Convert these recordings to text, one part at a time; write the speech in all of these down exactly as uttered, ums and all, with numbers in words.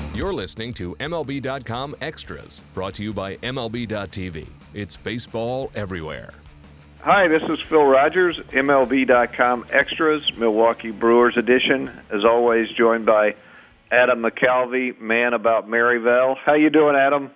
You're listening to M L B dot com Extras, brought to you by M L B dot T V. It's baseball everywhere. Hi, this is Phil Rogers, M L B dot com Extras, Milwaukee Brewers edition. As always, joined by Adam McCalvey, man about Maryvale. How you doing, Adam?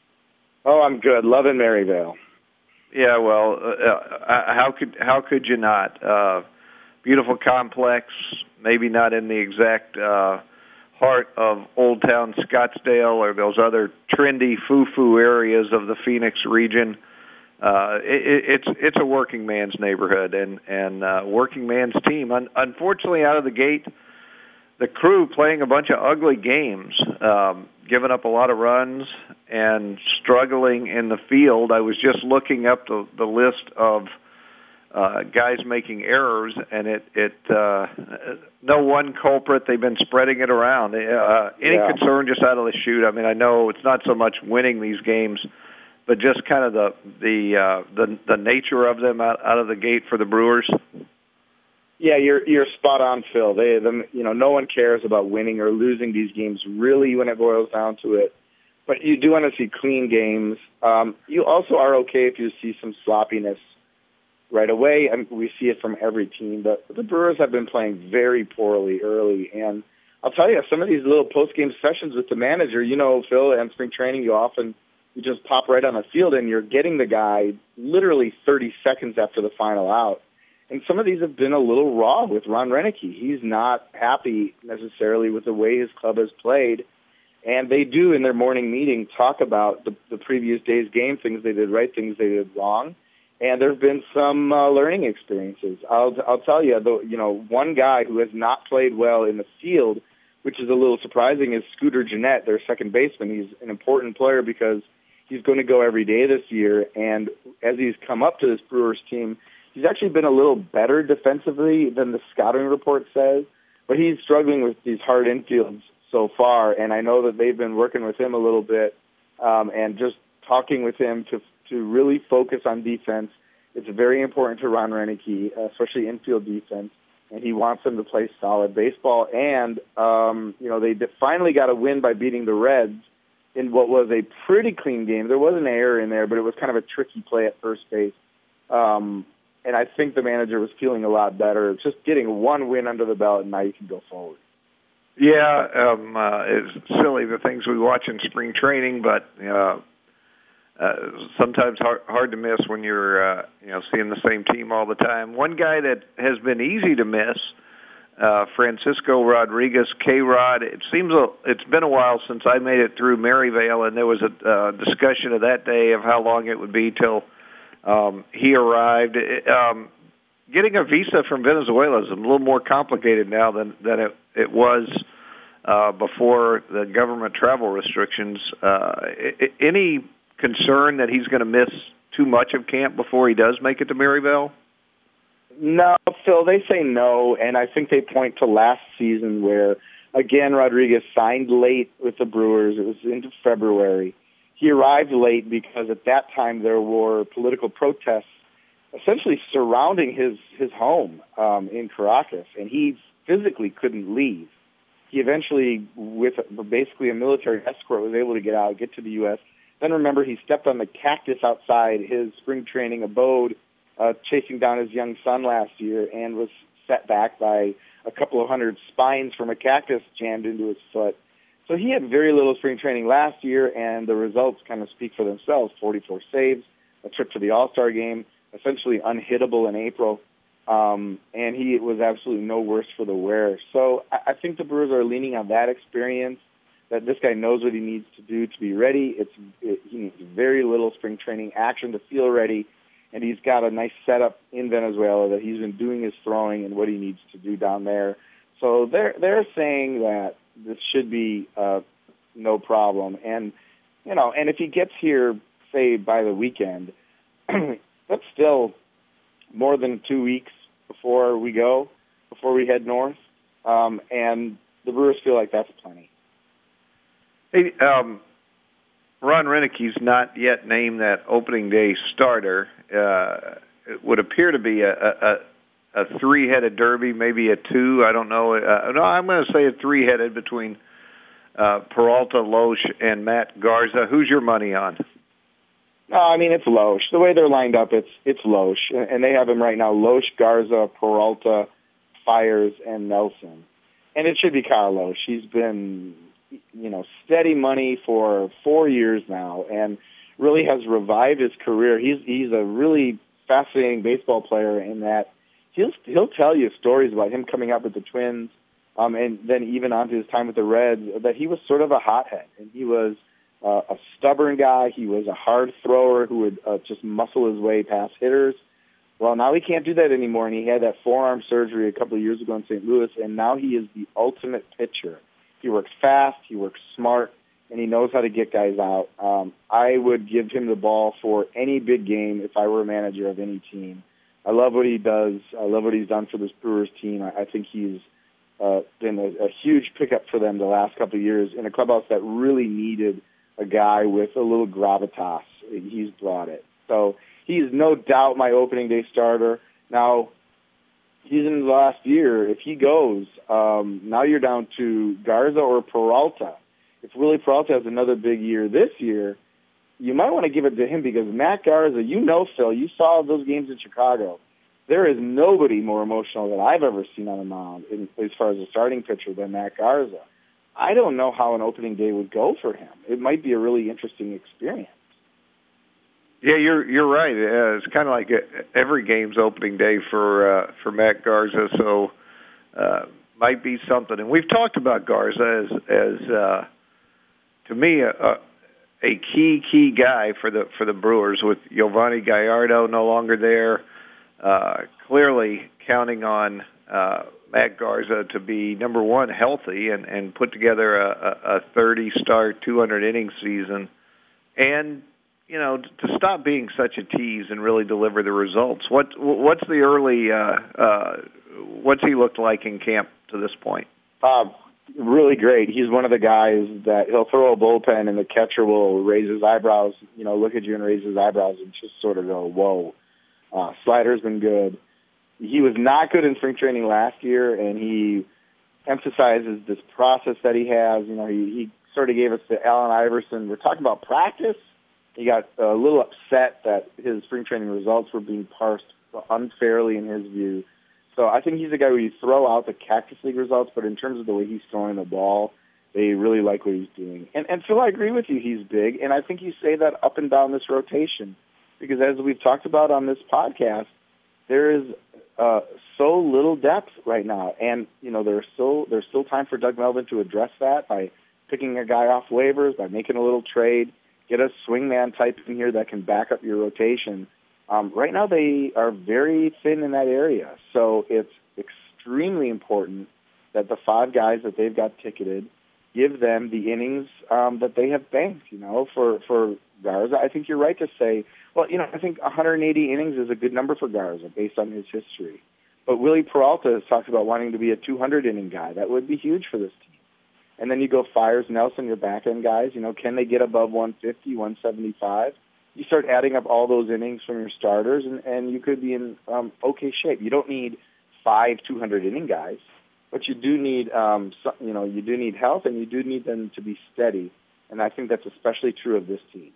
Oh, I'm good. Loving Maryvale. Yeah, well, uh, how could how could you not? Uh, beautiful complex, maybe not in the exact uh, heart of Old Town Scottsdale or those other trendy foo-foo areas of the Phoenix region. Uh, it, it's it's a working man's neighborhood and and uh, working man's team. Un- unfortunately, out of the gate, the Crew playing a bunch of ugly games, um, giving up a lot of runs and struggling in the field. I was just looking up the, the list of uh, guys making errors, and it it uh, no one culprit. They've been spreading it around. Uh, any yeah. concern just out of the chute? I mean, I know it's not so much winning these games, but just kind of the the uh, the, the nature of them out, out of the gate for the Brewers. Yeah, you're you're spot on, Phil. They, the, you know, no one cares about winning or losing these games really when it boils down to it. But you do want to see clean games. Um, you also are okay if you see some sloppiness right away. I mean, we see it from every team. But the Brewers have been playing very poorly early, and I'll tell you, some of these little post-game sessions with the manager, you know, Phil, and spring training, you often you just pop right on the field, and you're getting the guy literally thirty seconds after the final out. And some of these have been a little raw with Ron Roenicke. He's not happy necessarily with the way his club has played. And they do, in their morning meeting, talk about the, the previous day's game, things they did right, things they did wrong. And there have been some uh, learning experiences. I'll, I'll tell you, the, you know, one guy who has not played well in the field, which is a little surprising, is Scooter Gennett, their second baseman. He's an important player because he's going to go every day this year. And as he's come up to this Brewers team, he's actually been a little better defensively than the scouting report says, but he's struggling with these hard infields so far, and I know that they've been working with him a little bit um, and just talking with him to to really focus on defense. It's very important to Ron Roenicke, especially infield defense, and he wants them to play solid baseball. And, um, you know, they finally got a win by beating the Reds in what was a pretty clean game. There was an error in there, but it was kind of a tricky play at first base. Um And I think the manager was feeling a lot better. Just getting one win under the belt, and now you can go forward. Yeah, um, uh, it's silly the things we watch in spring training, but uh, uh, sometimes hard, hard to miss when you're uh, you know seeing the same team all the time. One guy that has been easy to miss, uh, Francisco Rodriguez, K-Rod. It seems a, it's been a while since I made it through Maryvale, and there was a uh, discussion of that day of how long it would be till Um, he arrived. Um, getting a visa from Venezuela is a little more complicated now than, than it, it was uh, before the government travel restrictions. Uh, any concern that he's going to miss too much of camp before he does make it to Maryvale? No, Phil, they say no, and I think they point to last season where, again, Rodriguez signed late with the Brewers. It was into February. He arrived late because at that time there were political protests essentially surrounding his, his home um, in Caracas, and he physically couldn't leave. He eventually, with basically a military escort, was able to get out, get to the U S Then remember, he stepped on the cactus outside his spring training abode, uh, chasing down his young son last year, and was set back by a couple of hundred spines from a cactus jammed into his foot. So he had very little spring training last year, and the results kind of speak for themselves. forty-four saves, a trip to the All-Star game, essentially unhittable in April, um, and he was absolutely no worse for the wear. So I, I think the Brewers are leaning on that experience, that this guy knows what he needs to do to be ready. It's it, He needs very little spring training action to feel ready, and he's got a nice setup in Venezuela that he's been doing his throwing and what he needs to do down there. So they're they're saying that this should be uh, no problem. And, you know, and if he gets here, say, by the weekend, that's still more than two weeks before we go, before we head north. Um, and the Brewers feel like that's plenty. Hey, um, Ron Roenicke's not yet named that opening day starter. Uh, it would appear to be a, a, a three-headed derby, maybe a two. I don't know. Uh, no, I'm going to say a three-headed between uh, Peralta, Loesch, and Matt Garza. Who's your money on? No, I mean, it's Loesch. The way they're lined up, it's it's Loesch. And they have him right now, Loesch, Garza, Peralta, Fiers, and Nelson. And it should be Kyle Loesch. He's been, you know, steady money for four years now and really has revived his career. He's he's a really fascinating baseball player in that he'll he'll tell you stories about him coming up with the Twins, um, and then even onto his time with the Reds, that he was sort of a hothead, and he was uh, a stubborn guy. He was a hard thrower who would uh, just muscle his way past hitters. Well, now he can't do that anymore, and he had that forearm surgery a couple of years ago in Saint Louis, and now he is the ultimate pitcher. He works fast, he works smart, and he knows how to get guys out. Um, I would give him the ball for any big game if I were a manager of any team. I love what he does. I love what he's done for this Brewers team. I, I think he's uh, been a, a huge pickup for them the last couple of years in a clubhouse that really needed a guy with a little gravitas. He's brought it. So he's no doubt my opening day starter. Now, he's in the last year. If he goes, um, now you're down to Garza or Peralta. If Willie Peralta has another big year this year, you might want to give it to him because Matt Garza, you know, Phil, you saw those games in Chicago. There is nobody more emotional that I've ever seen on the mound in, as far as a starting pitcher than Matt Garza. I don't know how an opening day would go for him. It might be a really interesting experience. Yeah, you're you're right. Uh, it's kind of like every game's opening day for uh, for Matt Garza, so uh, might be something. And we've talked about Garza as as uh, to me a, a key key guy for the for the Brewers with Giovanni Gallardo no longer there. Uh, clearly counting on uh, Matt Garza to be number one healthy and, and put together a, a thirty start, two hundred inning season, and you know, to stop being such a tease and really deliver the results. What what's the early uh, uh, what's he looked like in camp to this point? Uh, really great. He's one of the guys that he'll throw a bullpen and the catcher will raise his eyebrows, you know, look at you and raise his eyebrows and just sort of go, whoa. Uh, slider's been good. He was not good in spring training last year, and he emphasizes this process that he has. You know, he, he sort of gave us the Allen Iverson. We're talking about practice. He got a little upset that his spring training results were being parsed unfairly in his view. So I think he's a guy where you throw out the Cactus League results, but in terms of the way he's throwing the ball, they really like what he's doing. And, and Phil, I agree with you. He's big, and I think you say that up and down this rotation. Because as we've talked about on this podcast, there is uh, so little depth right now, and you know there's still there's still time for Doug Melvin to address that by picking a guy off waivers, by making a little trade, get a swingman type in here that can back up your rotation. Um, right now they are very thin in that area, so it's extremely important that the five guys that they've got ticketed give them the innings um, that they have banked. You know, for for Garza, I think you're right to say. Well, you know, I think one hundred eighty innings is a good number for Garza based on his history. But Willie Peralta has talked about wanting to be a two hundred inning guy. That would be huge for this team. And then you go Fiers, Nelson, your back-end guys. You know, can they get above one fifty, one seventy-five? You start adding up all those innings from your starters, and, and you could be in um, okay shape. You don't need five two hundred inning guys, but you do need, um, some, you know, you do need health, and you do need them to be steady. And I think that's especially true of this team.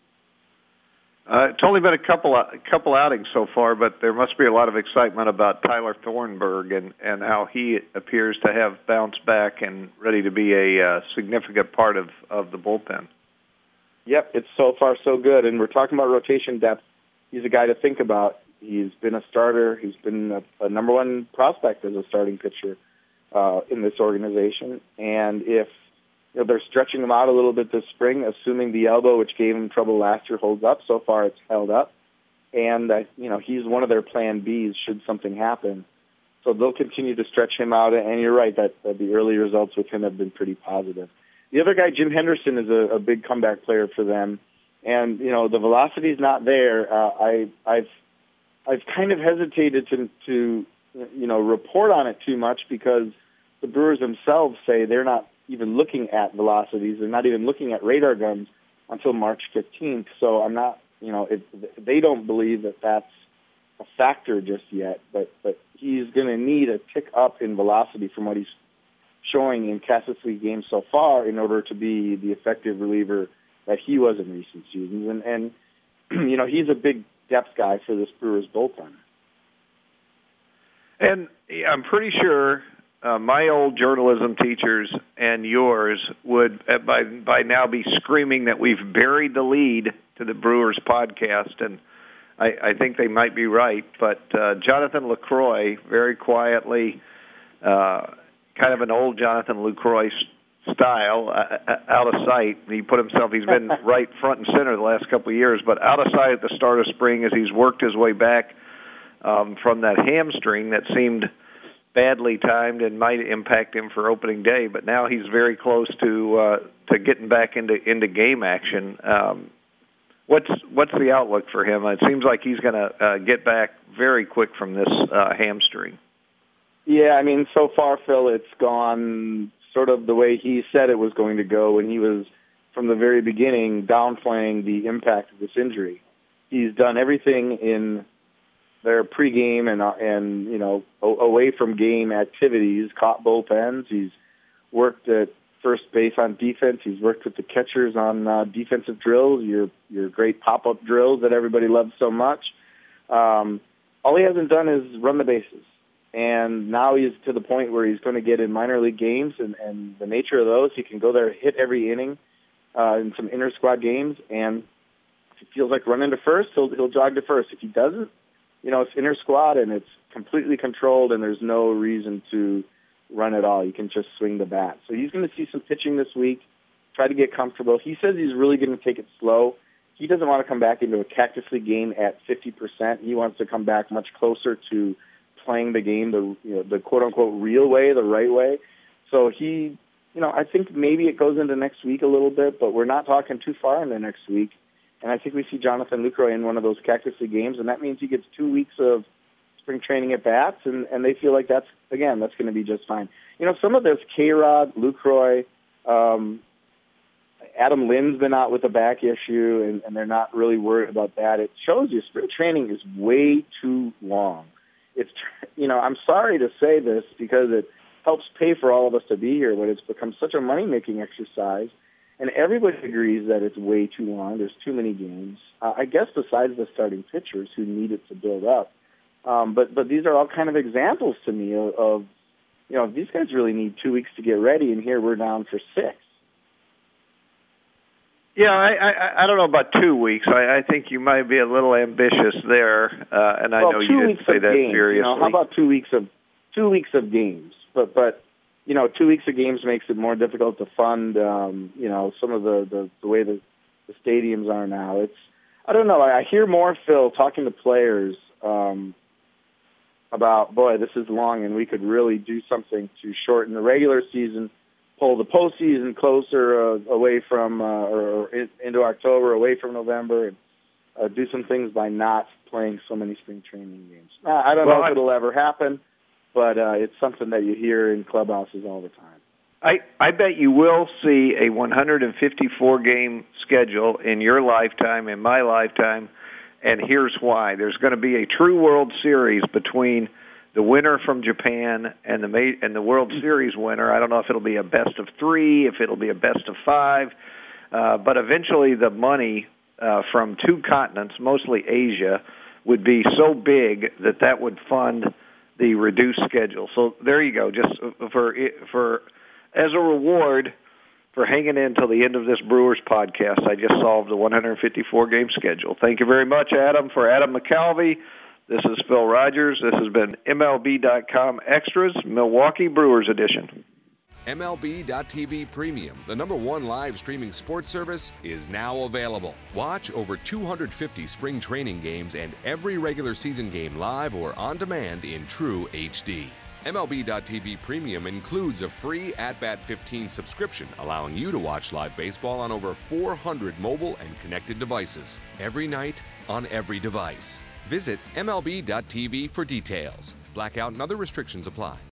Uh, it's only been a couple a couple outings so far, but there must be a lot of excitement about Tyler Thornburg and, and how he appears to have bounced back and ready to be a uh, significant part of, of the bullpen. Yep, it's so far so good. And we're talking about rotation depth. He's a guy to think about. He's been a starter. He's been a, a number one prospect as a starting pitcher uh, in this organization. And if You know, they're stretching him out a little bit this spring, assuming the elbow, which gave him trouble last year, holds up. So far, it's held up. And, uh, you know, he's one of their plan Bs should something happen. So they'll continue to stretch him out. And you're right that, that the early results with him have been pretty positive. The other guy, Jim Henderson, is a, a big comeback player for them. And, you know, the velocity's not there. Uh, I, I've I've kind of hesitated to, to, you know, report on it too much because the Brewers themselves say they're not even looking at velocities. They're not even looking at radar guns until March fifteenth. So I'm not, you know, it, they don't believe that that's a factor just yet. But but he's going to need a tick up in velocity from what he's showing in Cactus League games so far in order to be the effective reliever that he was in recent seasons. And, and you know, he's a big depth guy for this Brewers bullpen. And I'm pretty sure uh, my old journalism teachers and yours would uh, by by now be screaming that we've buried the lead to the Brewers podcast, and I, I think they might be right. But uh, Jonathan Lucroy, very quietly, uh, kind of an old Jonathan Lucroy style, uh, out of sight. He put himself, he's been right front and center the last couple of years, but out of sight at the start of spring as he's worked his way back um, from that hamstring that seemed badly timed and might impact him for opening day. But now he's very close to uh, to getting back into into game action. Um, what's what's the outlook for him? It seems like he's going to uh, get back very quick from this uh, hamstring. Yeah, I mean, so far, Phil, it's gone sort of the way he said it was going to go when he was, from the very beginning, downplaying the impact of this injury. He's done everything in their pregame and, uh, and you know, away from game activities, caught bullpens. He's worked at first base on defense. He's worked with the catchers on uh, defensive drills, your your great pop-up drills that everybody loves so much. Um, all he hasn't done is run the bases. And now he's to the point where he's going to get in minor league games, and, and the nature of those, he can go there, hit every inning uh, in some inter-squad games, and if he feels like running to first, he'll, he'll jog to first. If he doesn't, you know, it's inter-squad, and it's completely controlled, and there's no reason to run at all. You can just swing the bat. So he's going to see some pitching this week, try to get comfortable. He says he's really going to take it slow. He doesn't want to come back into a Cactus League game at fifty percent. He wants to come back much closer to playing the game the you know, the quote-unquote real way, the right way. So he, you know, I think maybe it goes into next week a little bit, but we're not talking too far into next week. And I think we see Jonathan Lucroy in one of those Cactus League games, and that means he gets two weeks of spring training at bats, and, and they feel like that's, again, that's going to be just fine. You know, some of this, K-Rod, Lucroy, um, Adam Lynn's been out with a back issue, and, and they're not really worried about that. It shows you spring training is way too long. It's, you know, I'm sorry to say this because it helps pay for all of us to be here, but it's become such a money-making exercise, and everybody agrees that it's way too long. There's too many games. Uh, I guess besides the starting pitchers who need it to build up. Um, but but these are all kind of examples to me of, of, you know, these guys really need two weeks to get ready, and here we're down for six. Yeah, I, I I don't know about two weeks. I, I think you might be a little ambitious there, uh, and I well, know you didn't say that games, seriously. You know, how about two weeks of two weeks of games? But but you know, two weeks of games makes it more difficult to fund. Um, you know, some of the, the, the way the, the stadiums are now. It's I don't know. I, I hear more, Phil, talking to players um, about, boy, this is long, and we could really do something to shorten the regular season, pull the postseason closer uh, away from, uh, or in, into October, away from November, and uh, do some things by not playing so many spring training games. Uh, I don't well, know if I'm, it'll ever happen, but uh, it's something that you hear in clubhouses all the time. I, I bet you will see a one hundred fifty-four game schedule in your lifetime, in my lifetime, and here's why. There's going to be a true World Series between the winner from Japan and the and the World Series winner. I don't know if it'll be a best of three, if it'll be a best of five, uh, but eventually the money uh, from two continents, mostly Asia, would be so big that that would fund the reduced schedule. So there you go. Just for for as a reward for hanging in until the end of this Brewers podcast, I just solved the one hundred fifty-four game schedule. Thank you very much, Adam. For Adam McCalvy, this is Phil Rogers. This has been M L B dot com Extras, Milwaukee Brewers edition. M L B dot T V Premium, the number one live streaming sports service, is now available. Watch over two hundred fifty spring training games and every regular season game live or on demand in true H D. M L B dot T V Premium includes a free At Bat fifteen subscription, allowing you to watch live baseball on over four hundred mobile and connected devices, every night on every device. Visit M L B dot T V for details. Blackout and other restrictions apply.